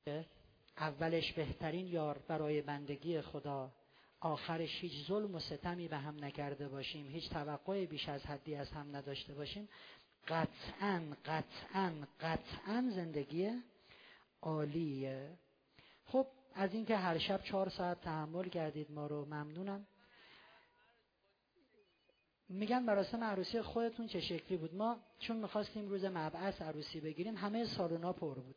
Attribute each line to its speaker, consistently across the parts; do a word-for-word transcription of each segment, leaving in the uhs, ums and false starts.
Speaker 1: اولش بهترین یار برای بندگی خدا، آخرش هیچ ظلم و ستمی به هم نکرده باشیم، هیچ توقع بیش از حدی از هم نداشته باشیم، قطعاً قطعاً قطعاً زندگی عالیه. خب از اینکه هر شب چهار ساعت تحمل کردید ما رو ممنونم. میگن مراسم عروسی خودتون چه شکلی بود؟ ما چون میخواستیم روز مبعث عروسی بگیریم همه سالونا پر بود.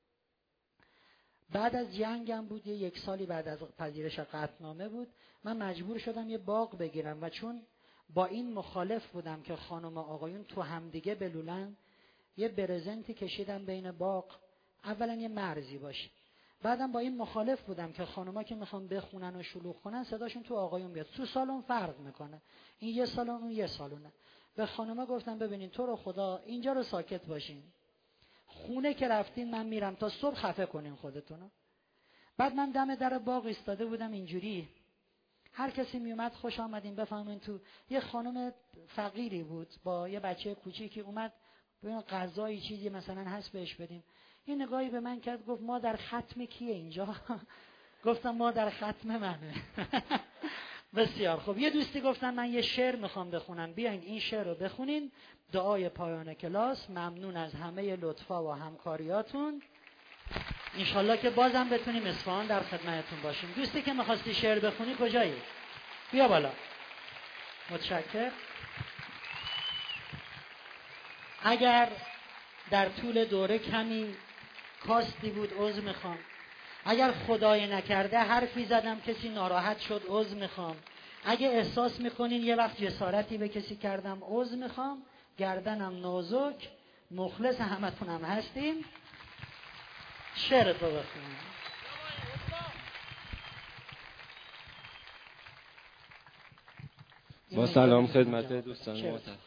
Speaker 1: بعد از جنگم بود، یه یک سالی بعد از پذیرش قطعنامه بود، من مجبور شدم یه باغ بگیرم و چون با این مخالف بودم که خانم و آقایون تو همدیگه بلولن، یه برزنتی کشیدم بین باغ، اولا یه مرزی باشه، بعدم با این مخالف بودم که خانوما که میخوان بخونن و شلوغ کنن صداشون تو آقایون بیاد، تو سالن فرق میکنه، این یه سالن اون یه سالونه. به خانوما گفتم ببینین تو رو خدا اینجا رو ساکت باشین، خونه که رفتین من میرم تا صبح خفه کنین خودتونو. بعد من دم در باغ ایستاده بودم اینجوری، هر کسی میومد خوش آمدین بفهمین تو. یه خانم فقیری بود با یه بچه کوچیکی اومد، ببین غذایی چیزی مثلا هست بهش بدیم. یه نگاهی به من کرد گفت ما در ختم کیه اینجا؟ گفتم ما در ختم منه. بسیار خب. یه دوستی گفتن من یه شعر میخوام بخونم، بیاین این شعر رو بخونین، دعای پایان کلاس. ممنون از همه لطفا و همکاریاتون، انشالله که بازم بتونیم اصفهان در خدمتتون باشیم. دوستی که میخواستی شعر بخونی کجایی؟ بیا بالا. متشکر. اگر در طول دوره کمی کاستی بود عذر میخوام، اگر خدای نکرده حرفی زدم کسی ناراحت شد عذر میخوام، اگه احساس میکنین یه وقت جسارتی به کسی کردم عذر میخوام، گردنم نازک، مخلص همتونم هستیم. شعر تو بخونیم.
Speaker 2: با سلام خدمت دوستان محترم.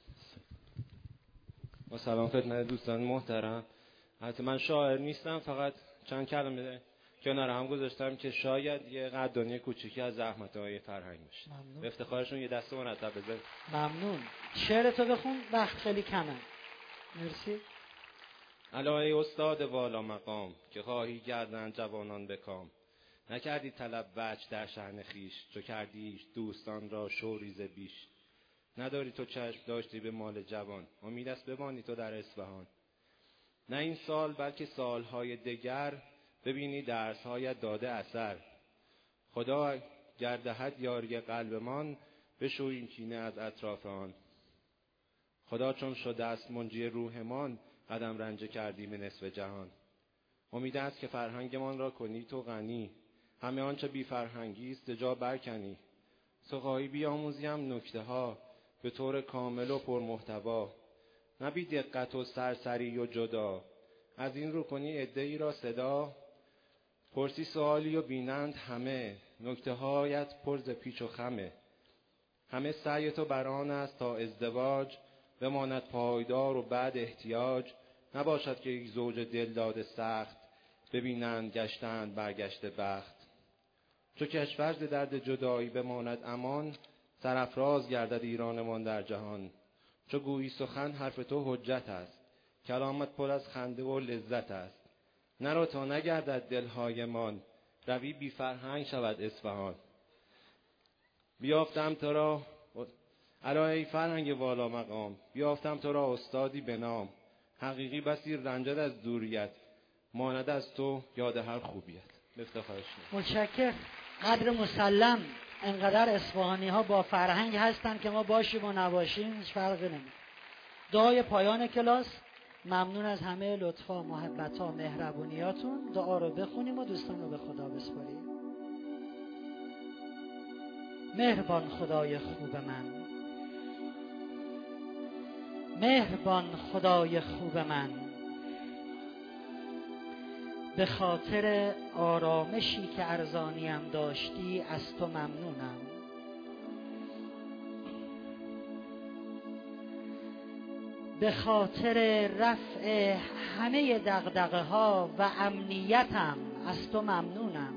Speaker 2: با سلام خدمت دوستان محترم. حتی من شاعر نیستم، فقط چند کلمه کنار هم گذاشتم که شاید یه قدردانی کوچیکی از زحمت‌های فرهنگ باشه. به افتخارشون یه دست مرتب بزن.
Speaker 1: ممنون. شعر تو بخون، وقت خیلی کمه. مرسی.
Speaker 2: الا ای استاد والا مقام، که خواهی گردن جوانان بکام، نکردی طلب وجه در شأن خیش، چو کردیش دوستان را شوریز بیش. نداری تو چشم داشتی به مال جوان، امید است بمانی تو در اصفهان. نه این سال بلکه سالهای دگر، ببینی درس‌هایت داده اثر. خدا گردهد یاری قلبمان، بشو این کینه از اطراف آن. خدا چون شده است منجی روحمان، قدم رنجه کردیم به نصف جهان. امید است که فرهنگمان را کنی تو غنی، همه آنچه بی فرهنگی است جا برکنی. سخایی بیاموزیم نکته ها، به طور کامل و پرمحتوا، نه بی دقت و سرسری و جدا. از این رو کنی عده‌ای را صدا، پرسی سوالی و بینند همه، نکته هایت پرز پیچ و خمه. همه سعی تو بران است تا ازدواج، بماند پایدار و بعد احتیاج. نباشد که یک زوج دلداده سخت، ببینند گشتند برگشت بخت. چو کشور ز درد جدایی بماند امان، سرافراز گردد ایرانمان در جهان. چو گویی سخن حرف تو حجت است، کلامت پر از خنده و لذت است. نرو تا نگردد دلهایمان، روی بی فرهنگ شود اصفهان. بیافتم تو را الا ای فرهنگ والا مقام، بیافتم تو را استادی به نام. حقیقی بسی رنجد از دوریت، ماند از تو یاد هر خوبیت. بفتخارش
Speaker 1: متشکر. قدر مسلم انقدر اصفهانی ها با فرهنگ هستن که ما باشیم و نباشیم هیچ فرقی نمیکنه. دعای پایان کلاس. ممنون از همه لطفا، محبت ها، مهربونیاتون. دعا رو بخونیم و دوستان رو به خدا بسپاریم. مهربان خدای خوب من، مهربان خدای خوب من، به خاطر آرامشی که ارزانیم داشتی از تو ممنونم. به خاطر رفع همه دغدغه ها و امنیتم از تو ممنونم.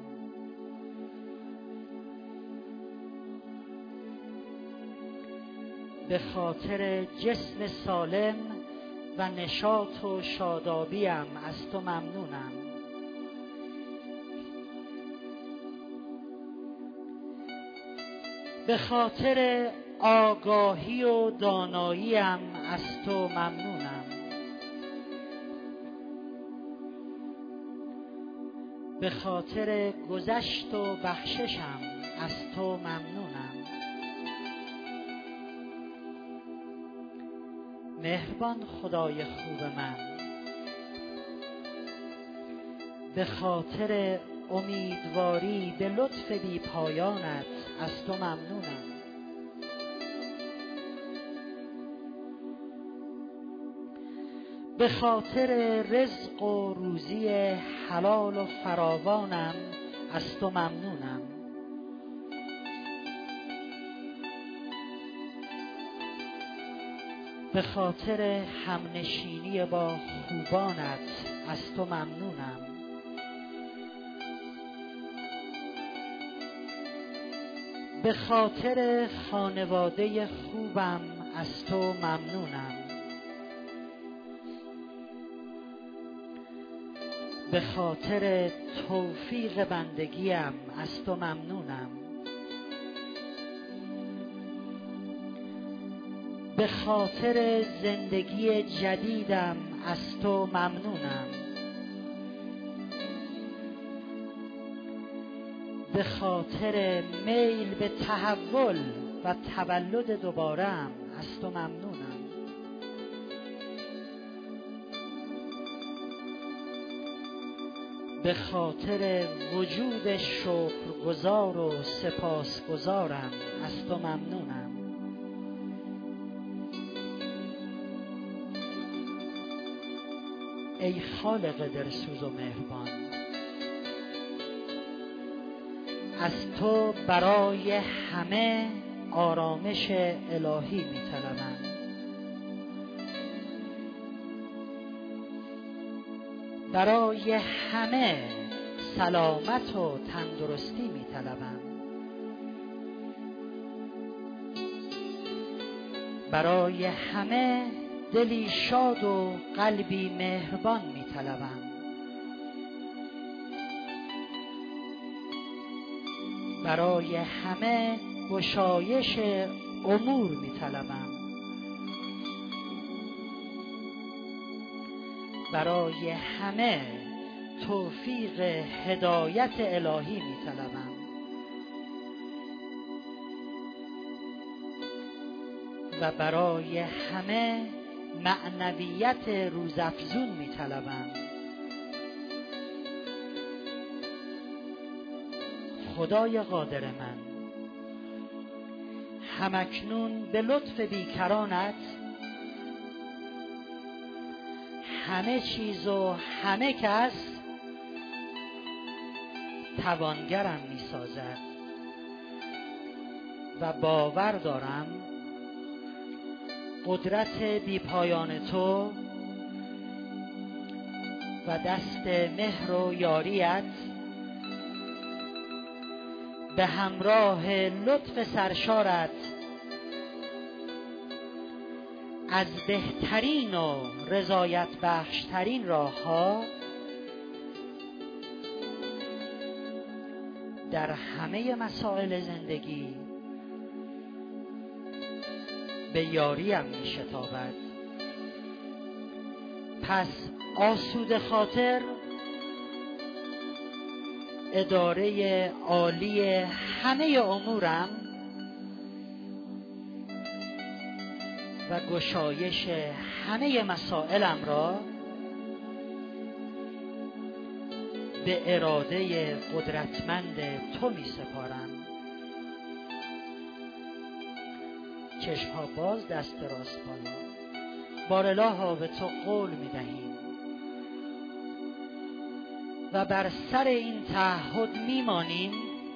Speaker 1: به خاطر جسم سالم و نشاط و شادابیم از تو ممنونم. به خاطر آگاهی و داناییم از تو ممنونم. به خاطر گذشت و بخششم از تو ممنونم. مهربان خدای خوب من، به خاطر امیدواری به لطف بی پایانت از تو ممنونم. به خاطر رزق و روزی حلال و فراوانم از تو ممنونم. به خاطر همنشینی با خوبانت از تو ممنونم. به خاطر خانواده خوبم از تو ممنونم. به خاطر توفیق بندگیم از تو ممنونم. به خاطر زندگی جدیدم از تو ممنونم. به خاطر میل به تحول و تولد دوباره‌ام از تو ممنونم. به خاطر وجود شکرگزار و سپاسگزارم از تو ممنونم. ای خالق دلسوز و مهربان، از تو برای همه آرامش الهی می طلبم. برای همه سلامت و تندرستی می طلبم. برای همه دلی شاد و قلبی مهربان می طلبم. برای همه گشایش امور می طلبم. برای همه توفیق هدایت الهی می طلبم. و برای همه معنویت روزافزون می طلبم. خدای قادر من، همکنون به لطف بیکرانت همه چیز و همه کس توانگرم می سازد و باور دارم قدرت بیپایان تو و دست مهر و یاریت به همراه لطف سرشارت از بهترین و رضایت بخشترین راه ها در همه مسائل زندگی به یاریم می شتابد. پس آسوده خاطر اداره عالی همه امورم و گشایش همه مسائلم را به اراده قدرتمند تو می سپارم. چشم ها باز، دست راست بالا. بارالها به تو قول می دهیم و بر سر این تعهد می مانیم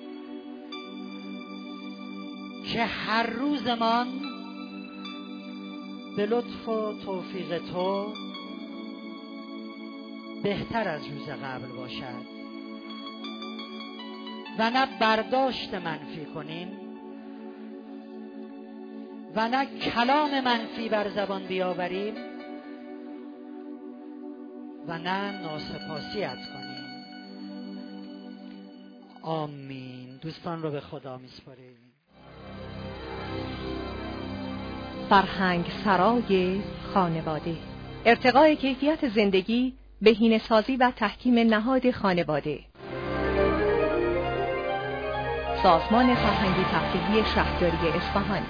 Speaker 1: که هر روزمان به لطف و توفیق تو بهتر از روز قبل باشد و نه برداشت منفی کنیم و نه کلام منفی بر زبان بیاوریم و نه ناسپاسیت کنیم. آمین. دوستان رو به خدا میسپاریم.
Speaker 3: فرهنگ سرای خانواده، ارتقای کیفیت زندگی، بهینه‌سازی و تحکیم نهاد خانواده. سازمان فرهنگی تفریحی شهرداری اصفهان.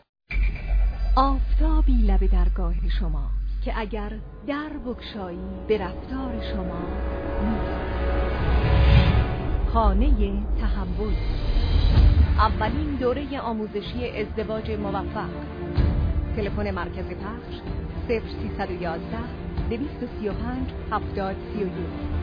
Speaker 3: آفتابی لب درگاه شما که اگر در بگشایی به رفتار شما نیست. خانه تحول، اولین دوره آموزشی ازدواج موفق. تلفن مرکز پخش صفر سیصد و یازده دویست و سی و پنج هفتاد سی و یک.